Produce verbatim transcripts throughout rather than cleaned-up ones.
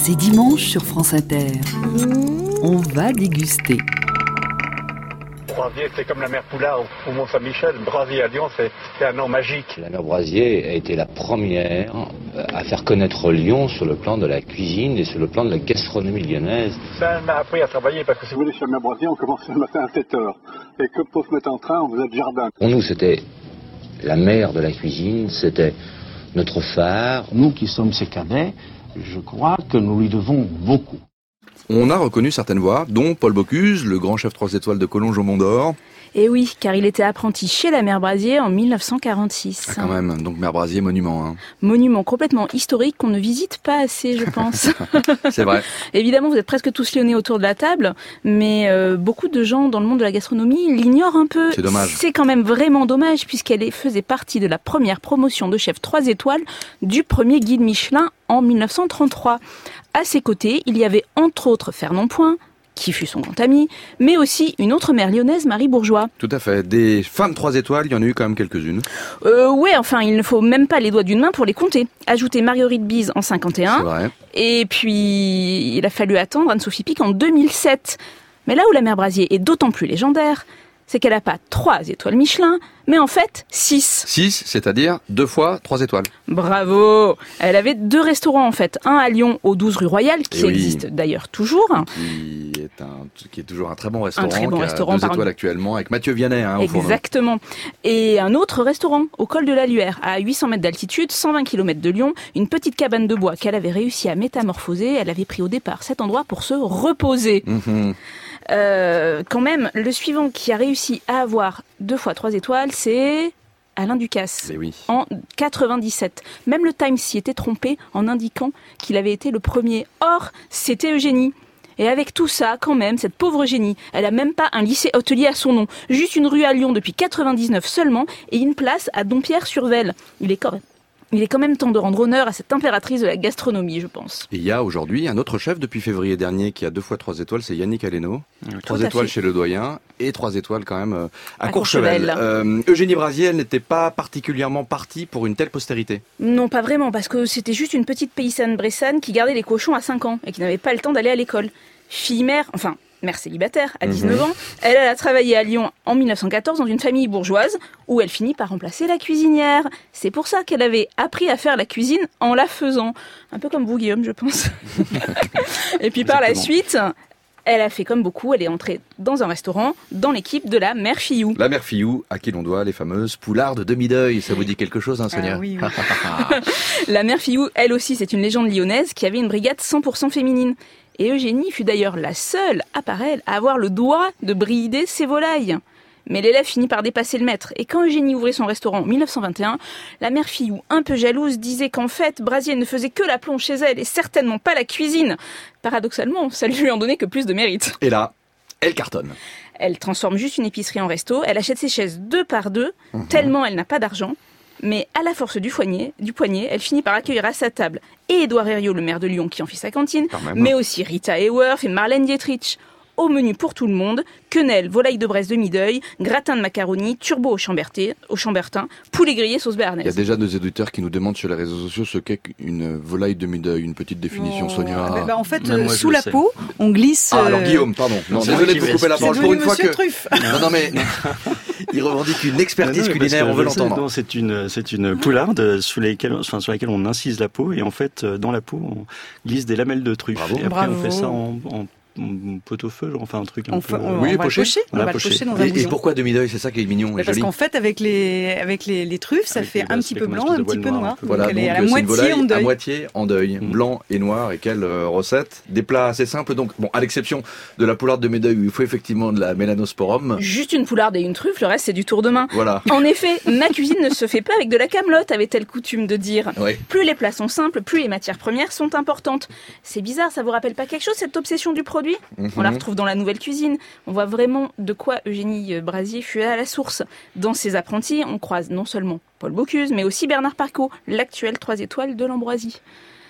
C'est dimanche sur France Inter. On va déguster. Brasier, c'est comme la mer Poulard au Mont-Saint-Michel. Brasier à Lyon, c'est, c'est un nom magique. La mer Brasier a été la première à faire connaître Lyon sur le plan de la cuisine et sur le plan de la gastronomie lyonnaise. Ça m'a appris à travailler parce que si vous voulez, chez la mer Brasier, on commence le matin à sept heures. Et que pour se mettre en train, on faisait le jardin. Pour nous, c'était la mer de la cuisine, c'était notre phare. Nous qui sommes ses cadets, je crois que nous lui devons beaucoup. On a reconnu certaines voix, dont Paul Bocuse, le grand chef trois étoiles de Collonges au Mont d'Or. Et oui, car il était apprenti chez la mère Brasier en mille neuf cent quarante-six. Ah, quand même, donc mère Brasier, monument. Hein. Monument complètement historique qu'on ne visite pas assez, je pense. C'est vrai. Évidemment, vous êtes presque tous lyonnais autour de la table, mais euh, beaucoup de gens dans le monde de la gastronomie l'ignorent un peu. C'est dommage. C'est quand même vraiment dommage, puisqu'elle faisait partie de la première promotion de chef trois étoiles du premier guide Michelin en mille neuf cent trente-trois. À ses côtés, il y avait entre autres Fernand Point, qui fut son grand ami, mais aussi une autre mère lyonnaise, Marie Bourgeois. Tout à fait. Des femmes trois étoiles, il y en a eu quand même quelques-unes. Euh, ouais, enfin, il ne faut même pas les doigts d'une main pour les compter. Ajoutez Marguerite Bise en cinquante et un. C'est vrai. Et puis, il a fallu attendre Anne-Sophie Pic en deux mille sept. Mais là où la mère Brasier est d'autant plus légendaire, c'est qu'elle n'a pas trois étoiles Michelin, mais en fait six. Six, c'est-à-dire deux fois trois étoiles. Bravo! Elle avait deux restaurants en fait, un à Lyon au douze rue Royale, qui oui. existe d'ailleurs toujours. Qui est, un, qui est toujours un très bon restaurant, Un très bon qui restaurant, a deux par étoiles un... actuellement, avec Mathieu Vianney. Hein, Exactement. Et un autre restaurant au col de la Luère, à huit cents mètres d'altitude, cent vingt kilomètres de Lyon, une petite cabane de bois qu'elle avait réussi à métamorphoser. Elle avait pris au départ cet endroit pour se reposer. Mmh. Euh, quand même, le suivant qui a réussi à avoir deux fois trois étoiles, c'est Alain Ducasse, oui. en quatre-vingt-dix-sept. Même le Times s'y était trompé en indiquant qu'il avait été le premier. Or, c'était Eugénie. Et avec tout ça, quand même, cette pauvre Eugénie, elle a même pas un lycée hôtelier à son nom. Juste une rue à Lyon depuis quatre-vingt-dix-neuf seulement et une place à Dompierre-sur-Vesle. Il est quand même... Il est quand même temps de rendre honneur à cette impératrice de la gastronomie, je pense. Et il y a aujourd'hui un autre chef depuis février dernier qui a deux fois trois étoiles, c'est Yannick Aleno. Trois étoiles chez Le Doyen et trois étoiles quand même euh, à, à Courchevel. Euh, Eugénie Brasier, elle n'était pas particulièrement partie pour une telle postérité. Non, pas vraiment, parce que c'était juste une petite paysanne bressane qui gardait les cochons à cinq ans et qui n'avait pas le temps d'aller à l'école. Fille mère, enfin... mère célibataire, à dix-neuf mmh. ans, elle, elle a travaillé à Lyon en mille neuf cent quatorze dans une famille bourgeoise où elle finit par remplacer la cuisinière. C'est pour ça qu'elle avait appris à faire la cuisine en la faisant. Un peu comme vous, Guillaume, je pense. Et puis par Exactement. La suite, elle a fait comme beaucoup, elle est entrée dans un restaurant, dans l'équipe de la mère Fillou. La mère Fillou, à qui l'on doit les fameuses poulards de demi-deuil. Ça vous dit quelque chose, hein, Sonia? Ah, oui, oui. La mère Fillou, elle aussi, c'est une légende lyonnaise qui avait une brigade cent pour cent féminine. Et Eugénie fut d'ailleurs la seule, à part elle, à avoir le droit de brider ses volailles. Mais l'élève finit par dépasser le maître. Et quand Eugénie ouvrait son restaurant en mille neuf cent vingt et un, la mère Fillou, un peu jalouse, disait qu'en fait, Brasier ne faisait que la plonge chez elle et certainement pas la cuisine. Paradoxalement, ça lui en donnait que plus de mérite. Et là, elle cartonne. Elle transforme juste une épicerie en resto, elle achète ses chaises deux par deux, mmh. tellement elle n'a pas d'argent. Mais à la force du poignet, du poignet, elle finit par accueillir à sa table et Édouard Herriot, le maire de Lyon, qui en fit sa cantine, mais aussi Rita Hayworth et Marlène Dietrich. Au menu pour tout le monde, quenelle, volaille de Bresse demi-deuil, gratin de macaroni, turbo au chambertin, au chambertin, poulet grillé sauce béarnaise. Il y a déjà des auditeurs qui nous demandent sur les réseaux sociaux ce qu'est une volaille demi-deuil, une petite définition, oh. Sonia. Ah, bah, en fait, euh, sous la sais. peau, on glisse... Ah, alors Guillaume, pardon. Non, désolé de vous couper la parole pour une fois que... Truffe. Non, non, mais... Il revendique une expertise non, non, culinaire, on veut l'entendre. Non, c'est une, c'est une poularde sous laquelle, enfin, sur laquelle on incise la peau et en fait, dans la peau, on glisse des lamelles de truffe. Bravo. Et après, Bravo. on fait ça en, en pot-au-feu, enfin un truc un on peu... Fa- on, oui, on va poché. le pocher. On, on va le pocher dans un et, et pourquoi demi-deuil? C'est ça qui est mignon et Parce joli. qu'en fait, avec les, avec les, les truffes, ça avec fait un petit peu blanc, un petit peu noir. Peu. Voilà, donc elle donc est à la c'est moitié une volaille en deuil. à moitié en deuil, mmh. blanc et noir. Et quelle euh, recette? Des plats assez simples, donc bon, à l'exception de la poularde de demi-deuil où il faut effectivement de la mélanosporum. Juste une poularde et une truffe, le reste c'est du tour de main. Voilà. En effet, ma cuisine ne se fait pas avec de la camelote, avait-elle coutume de dire. Oui. Plus les plats sont simples, plus les matières premières sont importantes. C'est bizarre, ça vous rappelle pas quelque chose, cette obsession du produit? mmh. On la retrouve dans la nouvelle cuisine. On voit vraiment de quoi Eugénie Brasier fut à la source. Dans ses apprentis, on croise non seulement Paul Bocuse, mais aussi Bernard Parcot, l'actuel trois étoiles de l'Ambroisie.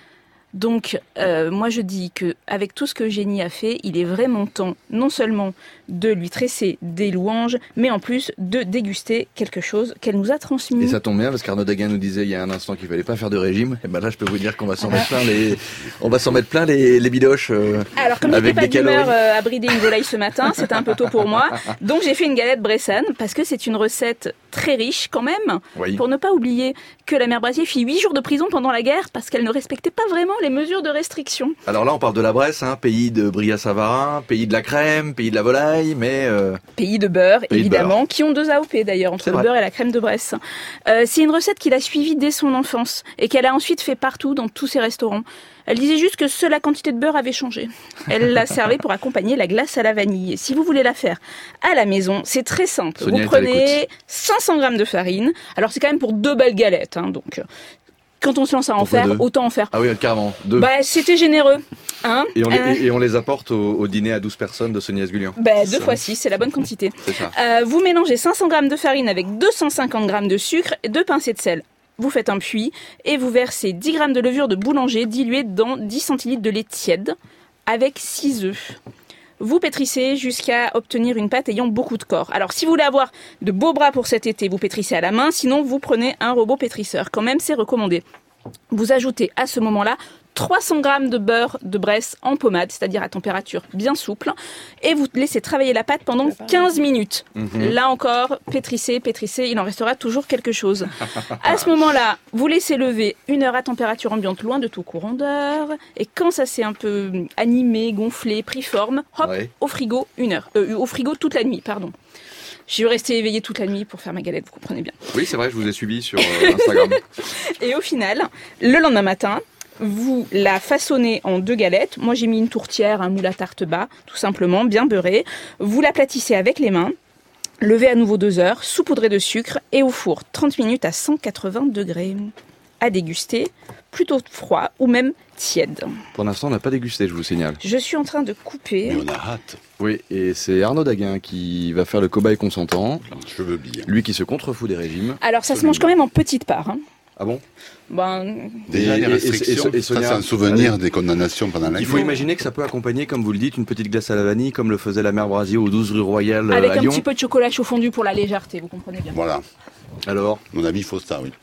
Donc, euh, moi je dis que avec tout ce que Eugénie a fait, il est vraiment temps non seulement de lui tresser des louanges, mais en plus de déguster quelque chose qu'elle nous a transmis. Et ça tombe bien parce qu'Arnaud Daguin nous disait il y a un instant qu'il fallait pas faire de régime. Et ben là, je peux vous dire qu'on va s'en mettre plein les, on va s'en mettre plein les, les bidoches. Euh, Alors comme j'étais pas d'humeur euh, à brider une volaille ce matin, c'était un peu tôt pour moi, donc j'ai fait une galette bressane parce que c'est une recette très riche quand même. Oui. Pour ne pas oublier que la mère Brasier fit huit jours de prison pendant la guerre parce qu'elle ne respectait pas vraiment les mesures de restriction. Alors là, on parle de la Bresse, hein, pays de Brillat-Savarin, pays de la crème, pays de la volaille, mais... Euh... Pays de beurre, pays évidemment, de beurre. Qui ont deux A O P d'ailleurs, entre c'est le vrai. beurre et la crème de Bresse. Euh, c'est une recette qu'il a suivie dès son enfance et qu'elle a ensuite fait partout dans tous ses restaurants. Elle disait juste que seule la quantité de beurre avait changé. Elle la servait pour accompagner la glace à la vanille. Et si vous voulez la faire à la maison, c'est très simple. Sonia, vous prenez cinq cents grammes de farine. Alors c'est quand même pour deux belles galettes, hein, donc... Quand on se lance à en Pourquoi faire, deux autant en faire. Ah oui, carrément. Deux. Bah, c'était généreux. Hein et, on les, euh... et on les apporte au, au dîner à douze personnes de Sonia Sgulian. Bah, deux fois six, c'est la bonne quantité. C'est ça. Euh, vous mélangez cinq cents grammes de farine avec deux cent cinquante grammes de sucre et deux pincées de sel. Vous faites un puits et vous versez dix grammes de levure de boulanger diluée dans dix centilitres de lait tiède avec six œufs. Vous pétrissez jusqu'à obtenir une pâte ayant beaucoup de corps. Alors, si vous voulez avoir de beaux bras pour cet été, vous pétrissez à la main. Sinon, vous prenez un robot pétrisseur. Quand même, c'est recommandé. Vous ajoutez à ce moment-là trois cents grammes de beurre de Bresse en pommade, c'est-à-dire à température bien souple, et vous laissez travailler la pâte pendant quinze minutes. Mmh. Là encore, pétrissez, pétrissez, il en restera toujours quelque chose. À ce moment-là, vous laissez lever une heure à température ambiante, loin de tout courant d'air, et quand ça s'est un peu animé, gonflé, pris forme, hop, ouais. au frigo, une heure. Euh, au frigo toute la nuit, pardon. Je suis restée éveillée toute la nuit pour faire ma galette, vous comprenez bien. Oui, c'est vrai, je vous ai suivi sur euh, Instagram. Et au final, le lendemain matin, vous la façonnez en deux galettes. Moi, j'ai mis une tourtière, un moule à tarte bas, tout simplement, bien beurré. Vous l'aplatissez avec les mains. Levez à nouveau deux heures, saupoudrez de sucre et au four trente minutes à cent quatre-vingts degrés. À déguster, plutôt froid ou même tiède. Pour l'instant, on n'a pas dégusté, je vous signale. Je suis en train de couper. Mais on a hâte. Oui, et c'est Arnaud Daguin qui va faire le cobaye consentant. Je veux bien. Lui qui se contrefout des régimes. Alors, ça se mange quand même en petites parts. Hein. Ah bon? Ben... Déjà, les restrictions, et, et, et Sonia, ça c'est un souvenir allez, des condamnations pendant la guerre. Il faut imaginer que ça peut accompagner, comme vous le dites, une petite glace à la vanille, comme le faisait la mère Brasier aux douze rue Royale avec à Lyon. Avec un petit peu de chocolat chaud fondu pour la légèreté, vous comprenez bien. Voilà. Alors mon ami Fausta, oui.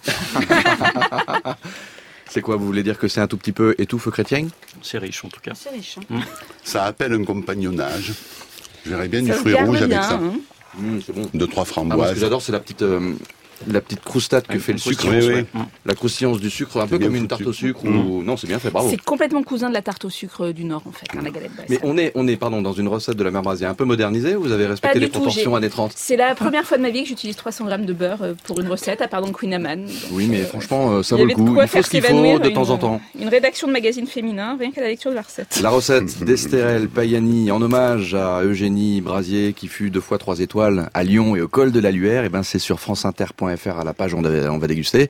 C'est quoi, vous voulez dire que c'est un tout petit peu étouffe chrétien? C'est riche en tout cas. C'est riche. Mmh. Ça appelle un compagnonnage. Je verrais bien ça du fruit rouge avec ça. Hein. Mmh, c'est bon. Deux, trois framboises. Ah, moi, ce que j'adore, c'est la petite... Euh... La petite croustade que fait le sucre, oui, oui. La croustillance du sucre, un peu comme une tarte au sucre. Mmh. Ou... Non, c'est bien fait, bravo. C'est complètement cousin de la tarte au sucre du Nord, en fait, hein, la galette Bresse. Mais on est, on est, pardon, dans une recette de la mère Brasier un peu modernisée. Ou vous avez respecté les proportions tout, années trente? C'est la première fois de ma vie que j'utilise trois cents grammes de beurre pour une recette, à part dans Queen Amman. Donc, oui, mais euh, franchement, ça vaut le coup. Il faut ce qu'il faut de temps en temps. Une rédaction de magazine féminin, rien qu'à la lecture de la recette. La recette d'Estérelle Payani en hommage à Eugénie Brasier, qui fut deux fois trois étoiles à Lyon et au col de la Luère. Et ben, c'est sur franceinter point f r à la page où on va déguster.